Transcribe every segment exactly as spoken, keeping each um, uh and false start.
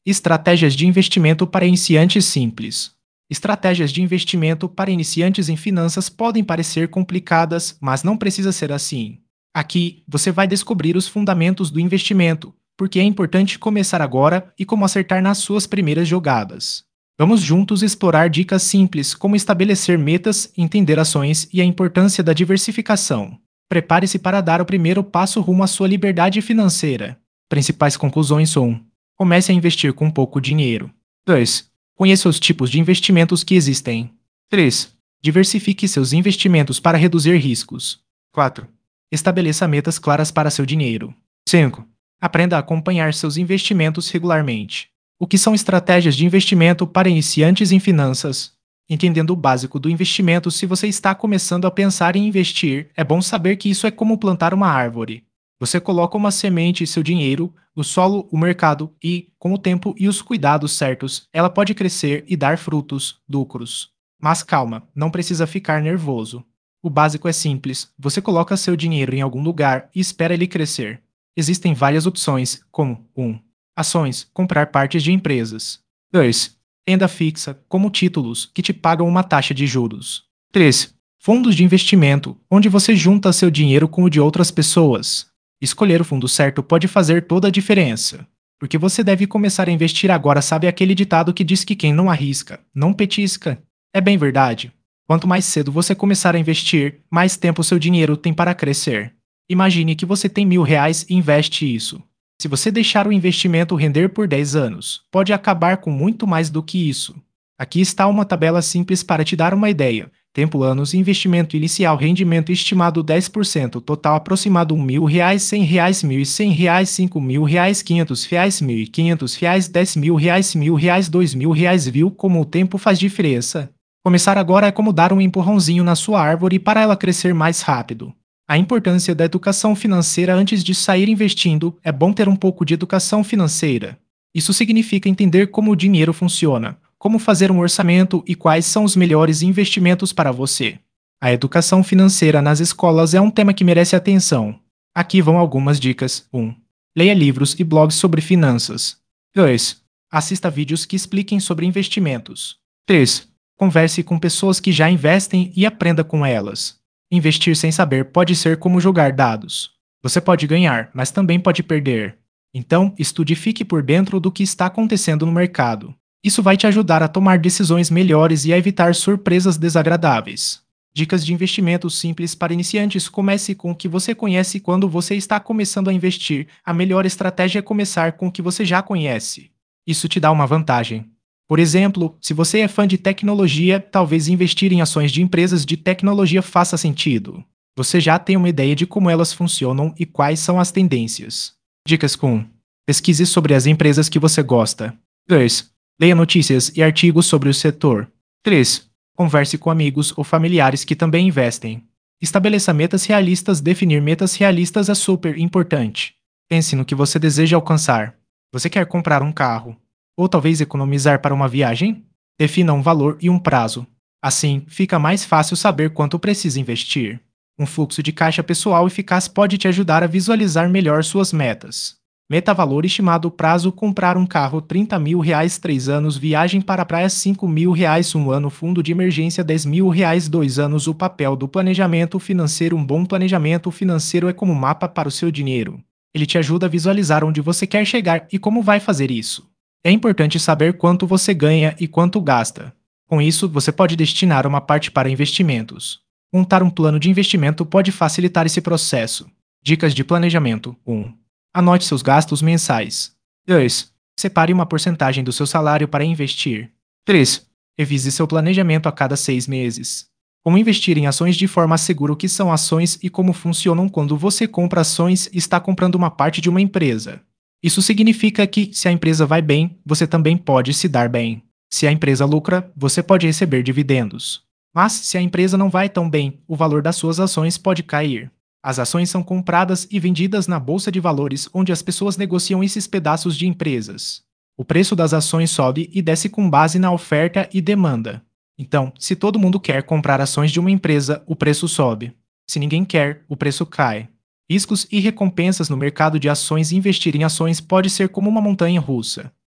Estratégias de investimento para iniciantes simples. Estratégias de investimento para iniciantes em finanças podem parecer complicadas, mas não precisa ser assim. Aqui, você vai descobrir os fundamentos do investimento, porque é importante começar agora e como acertar nas suas primeiras jogadas. Vamos juntos explorar dicas simples como estabelecer metas, entender ações e a importância da diversificação. Prepare-se para dar o primeiro passo rumo à sua liberdade financeira. Principais conclusões: um. Comece a investir com pouco dinheiro. dois. Conheça os tipos de investimentos que existem. três. Diversifique seus investimentos para reduzir riscos. quatro. Estabeleça metas claras para seu dinheiro. cinco. Aprenda a acompanhar seus investimentos regularmente. O que são estratégias de investimento para iniciantes em finanças? Entendendo o básico do investimento, se você está começando a pensar em investir, é bom saber que isso é como plantar uma árvore. Você coloca uma semente e seu dinheiro, o solo, o mercado e, com o tempo e os cuidados certos, ela pode crescer e dar frutos, lucros. Mas calma, não precisa ficar nervoso. O básico é simples, você coloca seu dinheiro em algum lugar e espera ele crescer. Existem várias opções, como um. Ações, comprar partes de empresas. dois. Renda fixa, como títulos, que te pagam uma taxa de juros. três. Fundos de investimento, onde você junta seu dinheiro com o de outras pessoas. Escolher o fundo certo pode fazer toda a diferença. Porque você deve começar a investir agora, sabe aquele ditado que diz que quem não arrisca, não petisca? É bem verdade. Quanto mais cedo você começar a investir, mais tempo seu dinheiro tem para crescer. Imagine que você tem mil reais e investe isso. Se você deixar o investimento render por dez anos, pode acabar com muito mais do que isso. Aqui está uma tabela simples para te dar uma ideia. Tempo anos, investimento inicial, rendimento estimado dez por cento, total aproximado um mil reais, cem reais, mil e cem reais, cinco mil reais, quinhentos reais, mil e quinhentos reais, dez mil reais, mil reais, dois mil reais. Viu como o tempo faz diferença? Começar agora é como dar um empurrãozinho na sua árvore para ela crescer mais rápido. A importância da educação financeira antes de sair investindo, é bom ter um pouco de educação financeira. Isso significa entender como o dinheiro funciona, como fazer um orçamento e quais são os melhores investimentos para você. A educação financeira nas escolas é um tema que merece atenção. Aqui vão algumas dicas. um. Leia livros e blogs sobre finanças. dois. Assista vídeos que expliquem sobre investimentos. três. Converse com pessoas que já investem e aprenda com elas. Investir sem saber pode ser como jogar dados. Você pode ganhar, mas também pode perder. Então, estude e fique por dentro do que está acontecendo no mercado. Isso vai te ajudar a tomar decisões melhores e a evitar surpresas desagradáveis. Dicas de investimento simples para iniciantes: comece com o que você conhece quando você está começando a investir. A melhor estratégia é começar com o que você já conhece. Isso te dá uma vantagem. Por exemplo, se você é fã de tecnologia, talvez investir em ações de empresas de tecnologia faça sentido. Você já tem uma ideia de como elas funcionam e quais são as tendências. Dicas com: pesquise sobre as empresas que você gosta. dois. Leia notícias e artigos sobre o setor. três. Converse com amigos ou familiares que também investem. Estabeleça metas realistas. Definir metas realistas é super importante. Pense no que você deseja alcançar. Você quer comprar um carro? Ou talvez economizar para uma viagem? Defina um valor e um prazo. Assim, fica mais fácil saber quanto precisa investir. Um fluxo de caixa pessoal eficaz pode te ajudar a visualizar melhor suas metas. Meta valor estimado: prazo: comprar um carro trinta mil reais, três anos, viagem para a praia cinco mil reais, um ano, fundo de emergência dez mil reais, dois anos. O papel do planejamento financeiro: um bom planejamento financeiro é como um mapa para o seu dinheiro. Ele te ajuda a visualizar onde você quer chegar e como vai fazer isso. É importante saber quanto você ganha e quanto gasta. Com isso, você pode destinar uma parte para investimentos. Montar um plano de investimento pode facilitar esse processo. Dicas de planejamento: um. Anote seus gastos mensais. dois. Separe uma porcentagem do seu salário para investir. três. Revise seu planejamento a cada seis meses. Como investir em ações de forma segura: o que são ações e como funcionam? Quando você compra ações, está comprando uma parte de uma empresa. Isso significa que, se a empresa vai bem, você também pode se dar bem. Se a empresa lucra, você pode receber dividendos. Mas, se a empresa não vai tão bem, o valor das suas ações pode cair. As ações são compradas e vendidas na bolsa de valores, onde as pessoas negociam esses pedaços de empresas. O preço das ações sobe e desce com base na oferta e demanda. Então, se todo mundo quer comprar ações de uma empresa, o preço sobe. Se ninguém quer, o preço cai. Riscos e recompensas no mercado de ações: investir em ações pode ser como uma montanha russa.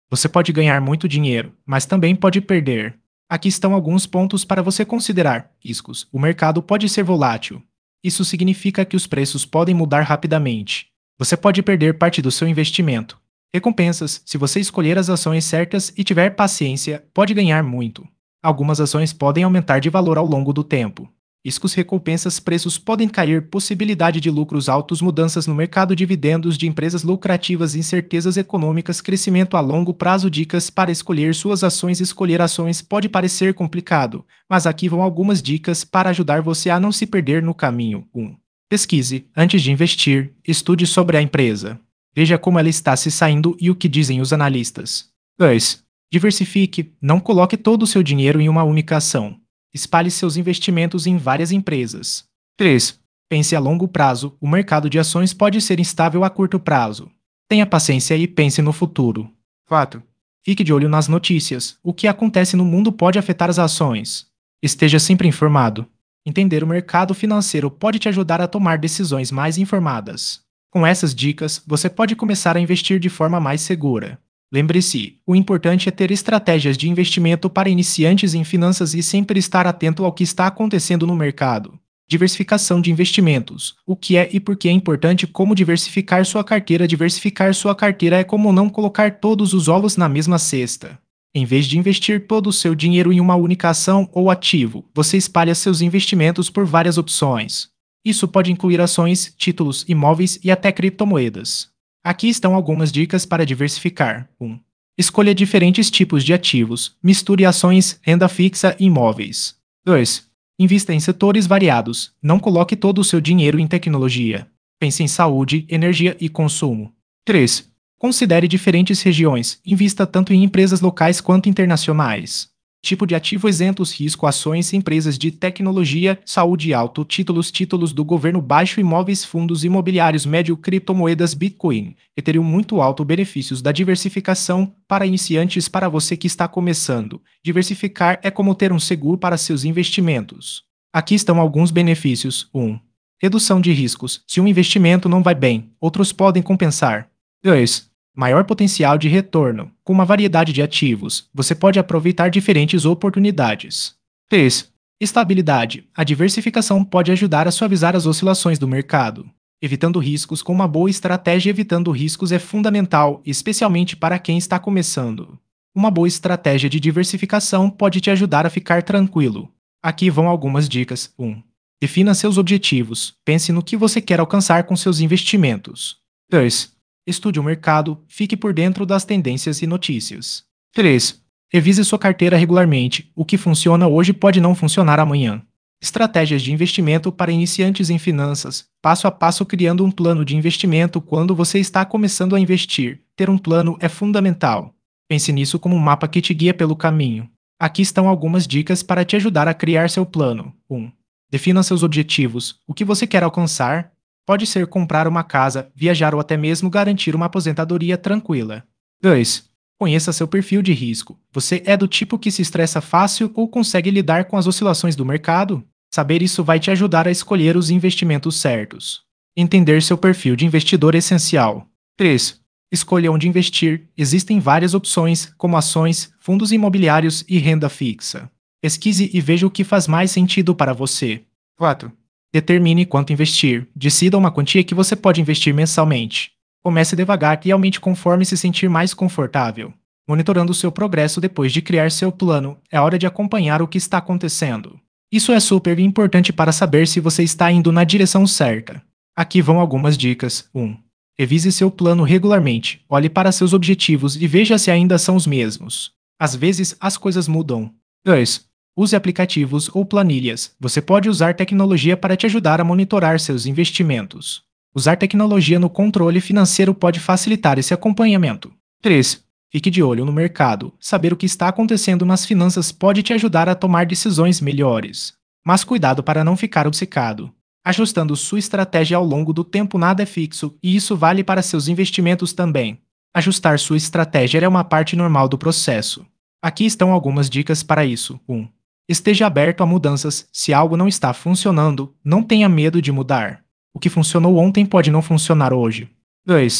Você pode ganhar muito dinheiro, mas também pode perder. Aqui estão alguns pontos para você considerar. Riscos. O mercado pode ser volátil. Isso significa que os preços podem mudar rapidamente. Você pode perder parte do seu investimento. Recompensas. Se você escolher as ações certas e tiver paciência, pode ganhar muito. Algumas ações podem aumentar de valor ao longo do tempo. Riscos, recompensas, preços podem cair, possibilidade de lucros altos, mudanças no mercado, dividendos de empresas lucrativas, incertezas econômicas, crescimento a longo prazo, dicas para escolher suas ações. Escolher ações pode parecer complicado, mas aqui vão algumas dicas para ajudar você a não se perder no caminho. um. Pesquise. Antes de investir, estude sobre a empresa. Veja como ela está se saindo e o que dizem os analistas. dois. Diversifique. Não coloque todo o seu dinheiro em uma única ação. Espalhe seus investimentos em várias empresas. três. Pense a longo prazo. O mercado de ações pode ser instável a curto prazo. Tenha paciência e pense no futuro. quatro. Fique de olho nas notícias. O que acontece no mundo pode afetar as ações. Esteja sempre informado. Entender o mercado financeiro pode te ajudar a tomar decisões mais informadas. Com essas dicas, você pode começar a investir de forma mais segura. Lembre-se, o importante é ter estratégias de investimento para iniciantes em finanças e sempre estar atento ao que está acontecendo no mercado. Diversificação de investimentos. O que é e por que é importante? Como diversificar sua carteira? Diversificar sua carteira é como não colocar todos os ovos na mesma cesta. Em vez de investir todo o seu dinheiro em uma única ação ou ativo, você espalha seus investimentos por várias opções. Isso pode incluir ações, títulos, imóveis e até criptomoedas. Aqui estão algumas dicas para diversificar. um. Escolha diferentes tipos de ativos. Misture ações, renda fixa e imóveis. dois. Invista em setores variados. Não coloque todo o seu dinheiro em tecnologia. Pense em saúde, energia e consumo. três. Considere diferentes regiões. Invista tanto em empresas locais quanto internacionais. Tipo de ativo isentos, risco, ações, empresas de tecnologia, saúde alto, títulos, títulos do governo baixo, imóveis, fundos imobiliários médio, criptomoedas, Bitcoin, Ethereum muito alto. Benefícios da diversificação para iniciantes. Para você que está começando, diversificar é como ter um seguro para seus investimentos. Aqui estão alguns benefícios. um. Redução de riscos. Se um investimento não vai bem, outros podem compensar. dois. Maior potencial de retorno. Com uma variedade de ativos, você pode aproveitar diferentes oportunidades. três. Estabilidade. A diversificação pode ajudar a suavizar as oscilações do mercado, evitando riscos. Com uma boa estratégia, evitando riscos é fundamental, especialmente para quem está começando. Uma boa estratégia de diversificação pode te ajudar a ficar tranquilo. Aqui vão algumas dicas. um. Defina seus objetivos. Pense no que você quer alcançar com seus investimentos. dois. Estude o mercado, fique por dentro das tendências e notícias. três. Revise sua carteira regularmente. O que funciona hoje pode não funcionar amanhã. Estratégias de investimento para iniciantes em finanças. Passo a passo criando um plano de investimento quando você está começando a investir. Ter um plano é fundamental. Pense nisso como um mapa que te guia pelo caminho. Aqui estão algumas dicas para te ajudar a criar seu plano. um. Defina seus objetivos. O que você quer alcançar? Pode ser comprar uma casa, viajar ou até mesmo garantir uma aposentadoria tranquila. dois. Conheça seu perfil de risco. Você é do tipo que se estressa fácil ou consegue lidar com as oscilações do mercado? Saber isso vai te ajudar a escolher os investimentos certos. Entender seu perfil de investidor é essencial. três. Escolha onde investir. Existem várias opções, como ações, fundos imobiliários e renda fixa. Pesquise e veja o que faz mais sentido para você. quatro. Determine quanto investir. Decida uma quantia que você pode investir mensalmente. Comece devagar e aumente conforme se sentir mais confortável. Monitorando seu progresso depois de criar seu plano, é hora de acompanhar o que está acontecendo. Isso é super importante para saber se você está indo na direção certa. Aqui vão algumas dicas. um. Revise seu plano regularmente. Olhe para seus objetivos e veja se ainda são os mesmos. Às vezes, as coisas mudam. dois. Use aplicativos ou planilhas. Você pode usar tecnologia para te ajudar a monitorar seus investimentos. Usar tecnologia no controle financeiro pode facilitar esse acompanhamento. três. Fique de olho no mercado. Saber o que está acontecendo nas finanças pode te ajudar a tomar decisões melhores. Mas cuidado para não ficar obcecado. Ajustando sua estratégia ao longo do tempo, nada é fixo, e isso vale para seus investimentos também. Ajustar sua estratégia é uma parte normal do processo. Aqui estão algumas dicas para isso. um. Esteja aberto a mudanças. Se algo não está funcionando, não tenha medo de mudar. O que funcionou ontem pode não funcionar hoje. dois.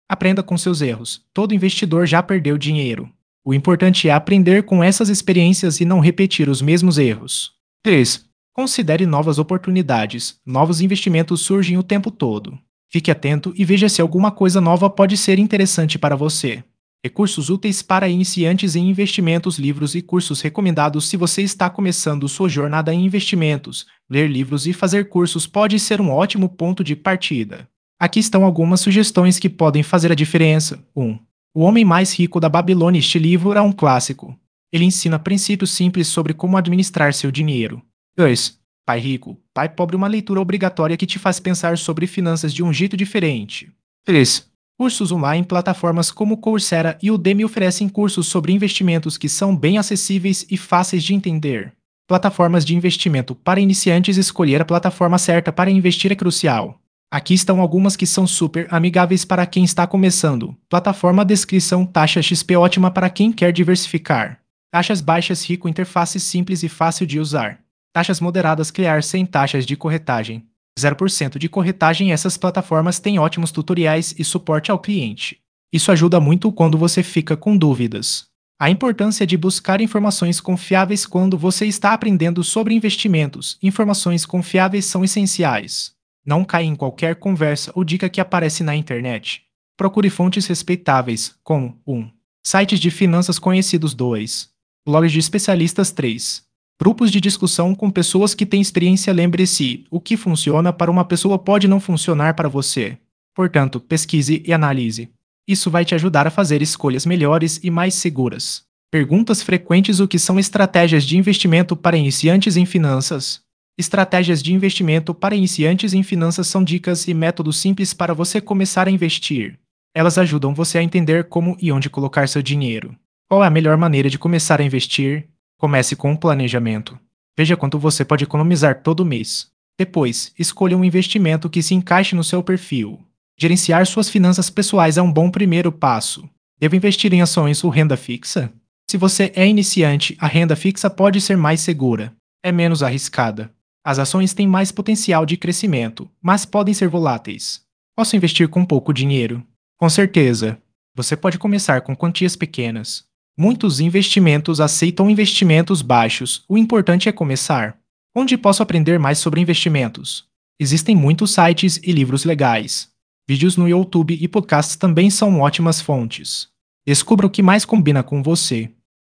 Aprenda com seus erros. Todo investidor já perdeu dinheiro. O importante é aprender com essas experiências e não repetir os mesmos erros. três. Considere novas oportunidades. Novos investimentos surgem o tempo todo. Fique atento e veja se alguma coisa nova pode ser interessante para você. Recursos úteis para iniciantes em investimentos, livros e cursos recomendados se você está começando sua jornada em investimentos. Ler livros e fazer cursos pode ser um ótimo ponto de partida. Aqui estão algumas sugestões que podem fazer a diferença. um. O Homem Mais Rico da Babilônia. Este livro é um clássico. Ele ensina princípios simples sobre como administrar seu dinheiro. dois. Pai Rico, Pai Pobre. Uma leitura obrigatória que te faz pensar sobre finanças de um jeito diferente. três. Cursos online. Plataformas como Coursera e Udemy oferecem cursos sobre investimentos que são bem acessíveis e fáceis de entender. Plataformas de investimento. Para iniciantes, escolher a plataforma certa para investir é crucial. Aqui estão algumas que são super amigáveis para quem está começando. Plataforma. Descrição. Taxa X P ótima para quem quer diversificar. Taxas baixas. Rico. Interface simples e fácil de usar. Taxas moderadas. Criar sem taxas de corretagem. zero por cento de corretagem. Essas plataformas têm ótimos tutoriais e suporte ao cliente. Isso ajuda muito quando você fica com dúvidas. A importância de buscar informações confiáveis quando você está aprendendo sobre investimentos. Informações confiáveis são essenciais. Não caia em qualquer conversa ou dica que aparece na internet. Procure fontes respeitáveis, como um. Sites de finanças conhecidos. dois. Blogs de especialistas. três. Grupos de discussão com pessoas que têm experiência. Lembre-se, o que funciona para uma pessoa pode não funcionar para você. Portanto, pesquise e analise. Isso vai te ajudar a fazer escolhas melhores e mais seguras. Perguntas frequentes. O que são estratégias de investimento para iniciantes em finanças? Estratégias de investimento para iniciantes em finanças são dicas e métodos simples para você começar a investir. Elas ajudam você a entender como e onde colocar seu dinheiro. Qual é a melhor maneira de começar a investir? Comece com um planejamento. Veja quanto você pode economizar todo mês. Depois, escolha um investimento que se encaixe no seu perfil. Gerenciar suas finanças pessoais é um bom primeiro passo. Devo investir em ações ou renda fixa? Se você é iniciante, a renda fixa pode ser mais segura. É menos arriscada. As ações têm mais potencial de crescimento, mas podem ser voláteis. Posso investir com pouco dinheiro? Com certeza. Você pode começar com quantias pequenas. Muitos investimentos aceitam investimentos baixos. O importante é começar. Onde posso aprender mais sobre investimentos? Existem muitos sites e livros legais. Vídeos no YouTube e podcasts também são ótimas fontes. Descubra o que mais combina com você.